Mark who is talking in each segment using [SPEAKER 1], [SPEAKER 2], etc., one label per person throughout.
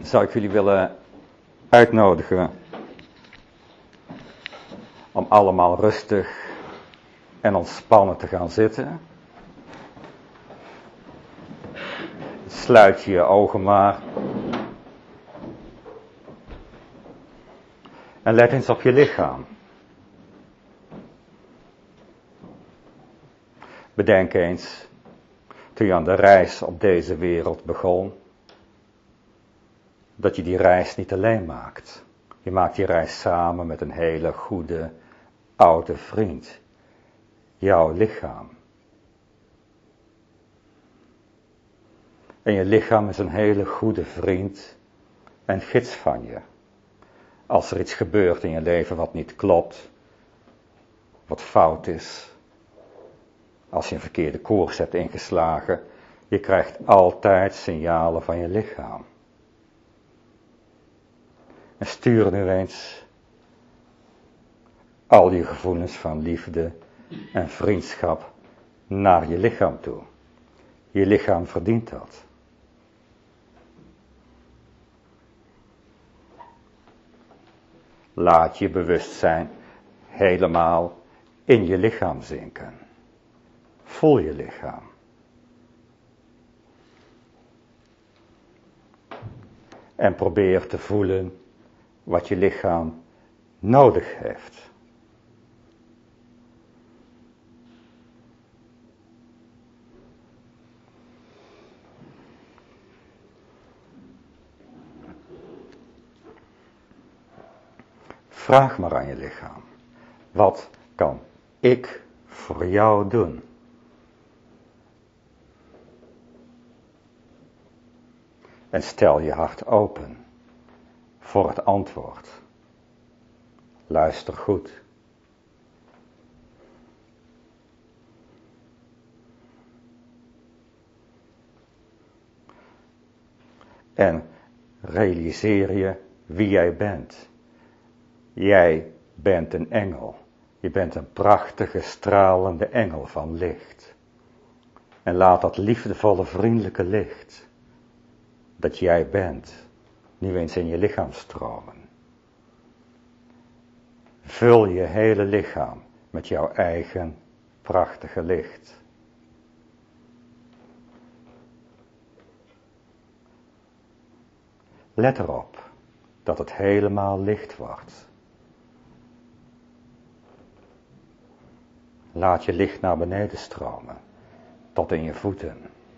[SPEAKER 1] zou ik jullie willen uitnodigen om allemaal rustig en ontspannen te gaan zitten. Sluit je ogen maar. En let eens op je lichaam. Bedenk eens, toen je aan de reis op deze wereld begon, dat je die reis niet alleen maakt. Je maakt die reis samen met een hele goede, oude vriend. Jouw lichaam. En je lichaam is een hele goede vriend en gids van je. Als er iets gebeurt in je leven wat niet klopt, wat fout is, als je een verkeerde koers hebt ingeslagen, je krijgt altijd signalen van je lichaam. En stuur nu eens al je gevoelens van liefde en vriendschap naar je lichaam toe. Je lichaam verdient dat. Laat je bewustzijn helemaal in je lichaam zinken. Voel je lichaam. En probeer te voelen wat je lichaam nodig heeft. Vraag maar aan je lichaam. Wat kan ik voor jou doen? En stel je hart open voor het antwoord. Luister goed. En realiseer je wie jij bent. Jij bent een engel. Je bent een prachtige, stralende engel van licht. En laat dat liefdevolle, vriendelijke licht, dat jij bent, nu eens in je lichaam stromen. Vul je hele lichaam met jouw eigen prachtige licht. Let erop dat het helemaal licht wordt. Laat je licht naar beneden stromen, tot in je voeten.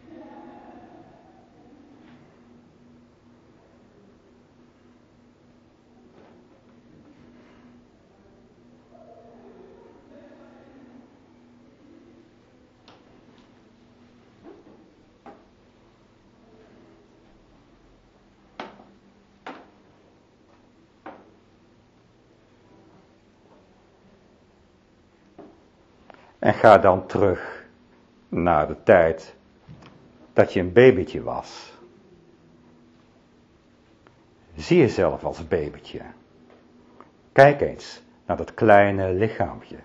[SPEAKER 1] En ga dan terug naar de tijd dat je een babytje was. Zie jezelf als babytje. Kijk eens naar dat kleine lichaampje.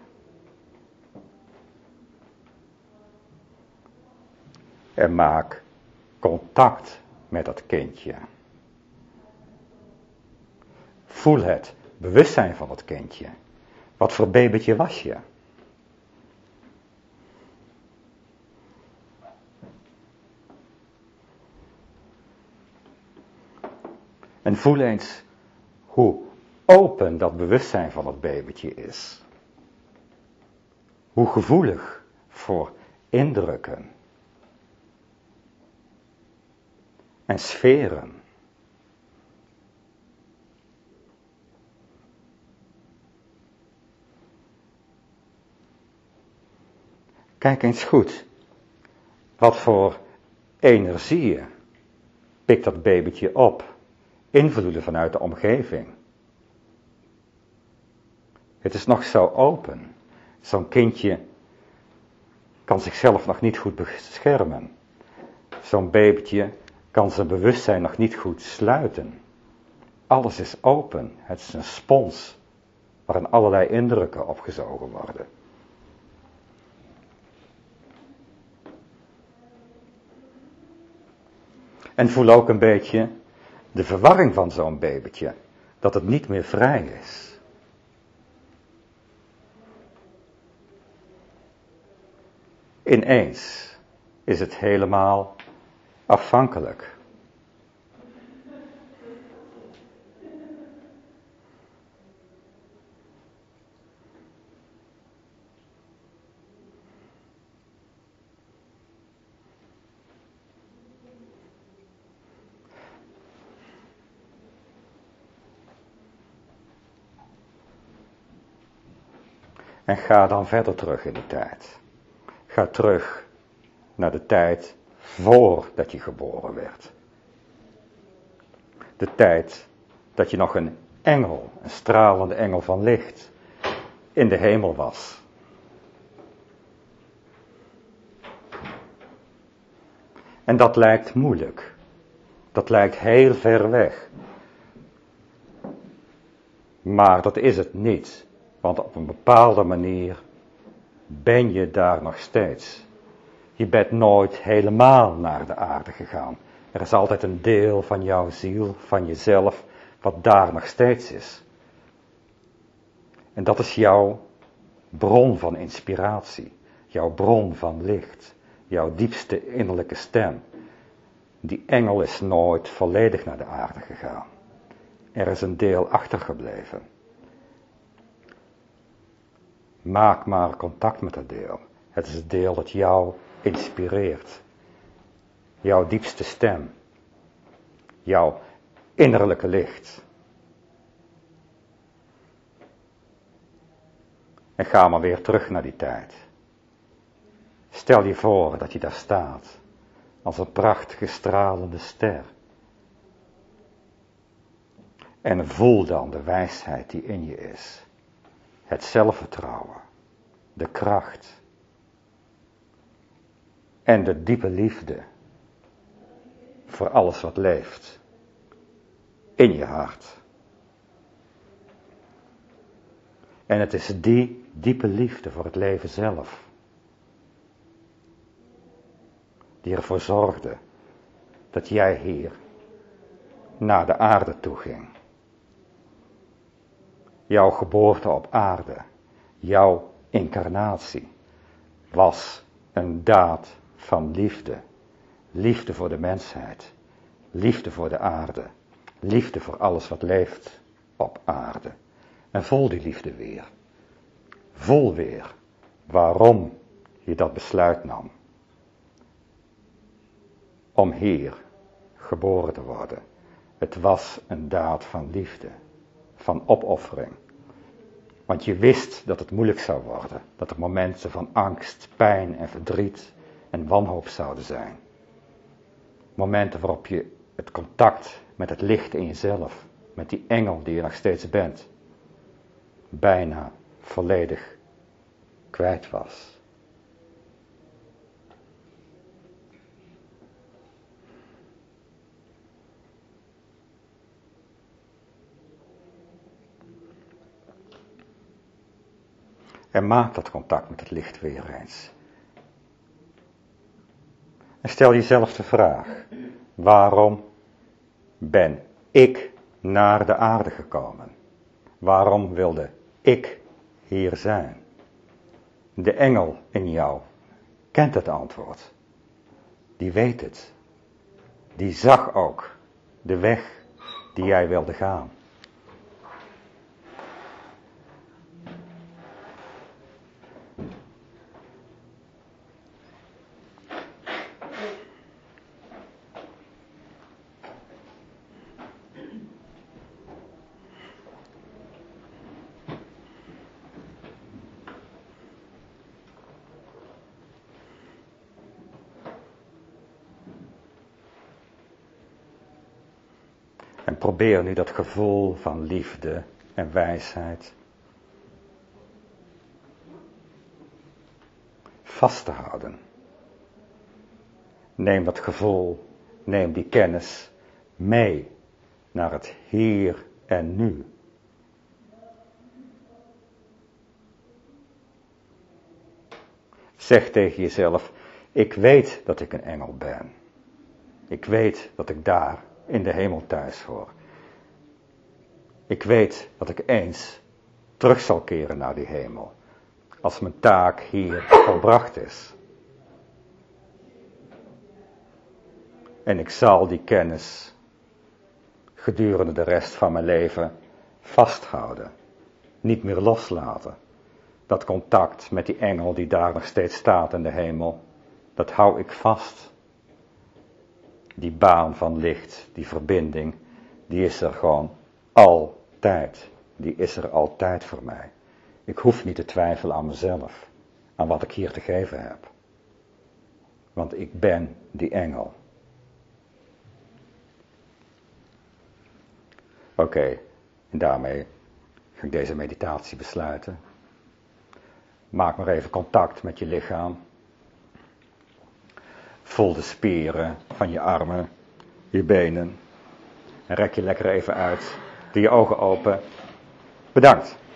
[SPEAKER 1] En maak contact met dat kindje. Voel het bewustzijn van het kindje. Wat voor babytje was je? En voel eens hoe open dat bewustzijn van het babytje is. Hoe gevoelig voor indrukken. En sferen. Kijk eens goed. Wat voor energieën pikt dat babytje op. Invloeden vanuit de omgeving. Het is nog zo open. Zo'n kindje kan zichzelf nog niet goed beschermen. Zo'n babytje kan zijn bewustzijn nog niet goed sluiten. Alles is open. Het is een spons waarin allerlei indrukken opgezogen worden. En voel ook een beetje De verwarring van zo'n babytje, dat het niet meer vrij is. Ineens is het helemaal afhankelijk. En ga dan verder terug in de tijd. Ga terug naar de tijd voordat je geboren werd. De tijd dat je nog een engel, een stralende engel van licht, in de hemel was. En dat lijkt moeilijk. Dat lijkt heel ver weg. Maar dat is het niet. Want op een bepaalde manier ben je daar nog steeds. Je bent nooit helemaal naar de aarde gegaan. Er is altijd een deel van jouw ziel, van jezelf, wat daar nog steeds is. En dat is jouw bron van inspiratie, jouw bron van licht, jouw diepste innerlijke stem. Die engel is nooit volledig naar de aarde gegaan. Er is een deel achtergebleven. Maak maar contact met dat deel. Het is het deel dat jou inspireert. Jouw diepste stem. Jouw innerlijke licht. En ga maar weer terug naar die tijd. Stel je voor dat je daar staat. Als een prachtige stralende ster. En voel dan de wijsheid die in je is. Het zelfvertrouwen. De kracht. En de diepe liefde. Voor alles wat leeft. In je hart. En het is die diepe liefde voor het leven zelf. Die ervoor zorgde dat jij hier naar de aarde toe ging. Jouw geboorte op aarde, jouw incarnatie, was een daad van liefde. Liefde voor de mensheid, liefde voor de aarde, liefde voor alles wat leeft op aarde. En voel die liefde weer. Voel weer waarom je dat besluit nam. Om hier geboren te worden. Het was een daad van liefde, van opoffering. Want je wist dat het moeilijk zou worden, dat er momenten van angst, pijn en verdriet en wanhoop zouden zijn. Momenten waarop je het contact met het licht in jezelf, met die engel die je nog steeds bent, bijna volledig kwijt was. En maak dat contact met het licht weer eens. En stel jezelf de vraag, waarom ben ik naar de aarde gekomen? Waarom wilde ik hier zijn? De engel in jou kent het antwoord. Die weet het. Die zag ook de weg die jij wilde gaan. En probeer nu dat gevoel van liefde en wijsheid vast te houden. Neem dat gevoel, neem die kennis mee naar het hier en nu. Zeg tegen jezelf, ik weet dat ik een engel ben. Ik weet dat ik daar in de hemel thuis hoor. Ik weet dat ik eens terug zal keren naar die hemel, als mijn taak hier volbracht is. En ik zal die kennis gedurende de rest van mijn leven vasthouden, niet meer loslaten. Dat contact met die engel die daar nog steeds staat in de hemel, dat hou ik vast. Die baan van licht, die verbinding, die is er gewoon altijd. Die is er altijd voor mij. Ik hoef niet te twijfelen aan mezelf, aan wat ik hier te geven heb. Want ik ben die engel. Oké, en daarmee ga ik deze meditatie besluiten. Maak maar even contact met je lichaam. Voel de spieren van je armen, je benen. En rek je lekker even uit. Doe je ogen open. Bedankt.